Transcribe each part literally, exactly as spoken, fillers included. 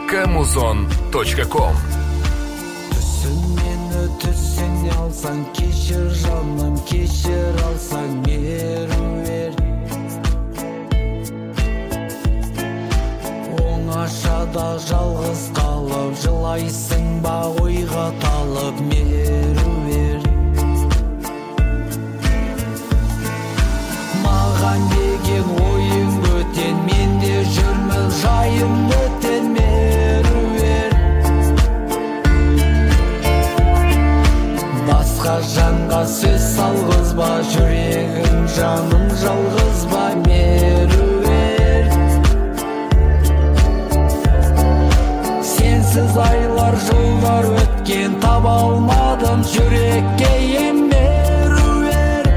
камузон точка ком. Түсін мені түсіне алсаң, кешір жаным, кешір алсаң, меруер. Оңашада жалғыз қалып, жылайсың ба ойға талып, меруер. Маған деген ойың бөтен, менде жүрмін жайым бөтен, меруер. Басқа жанға сөз салғызба, жүрегім жаным жалғызба, меруер. Сенсіз айлар жылдар өткен, таба алмадым жүрекке ем, меруер.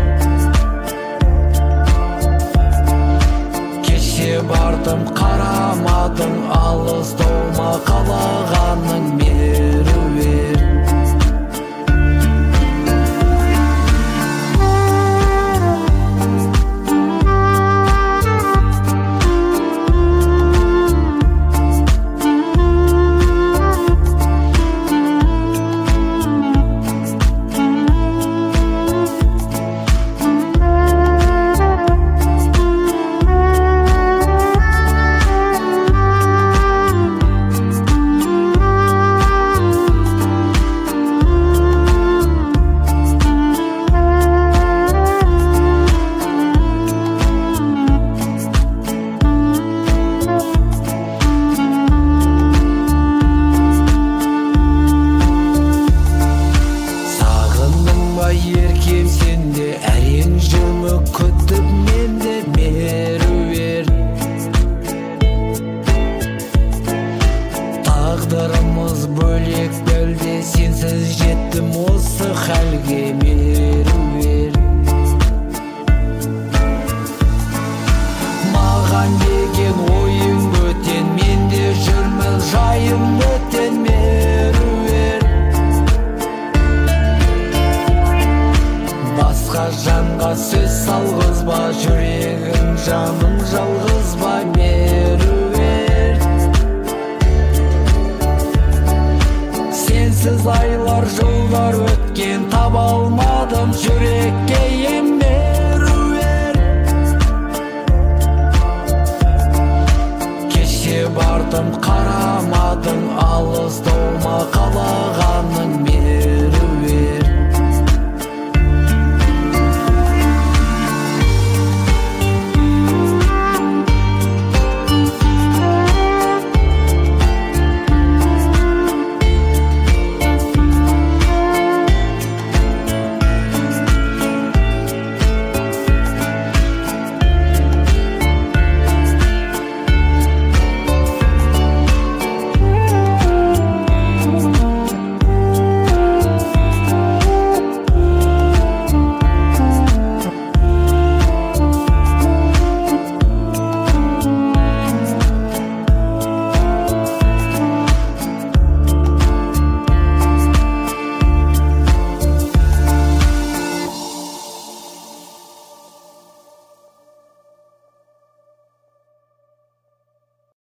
Кеше бардым қарамадың, алыс толма қалағаның, меруер. Еркем сенде, әрең жүрмі күтіп менде, меруер. Тағдырымыз бөлек бөлде, сенсіз жеттім осы хәлге, меруер. Маған деген ойың бөтен, менде жүрмін жайым бөтен, меруер. Басқа жанға сөз салғызба, жүрегім жаным жалғызба, меруер. Сенсіз айлар жылдар өткен, таба алмадым жүрекке ем, меруер. Кеше бардым қара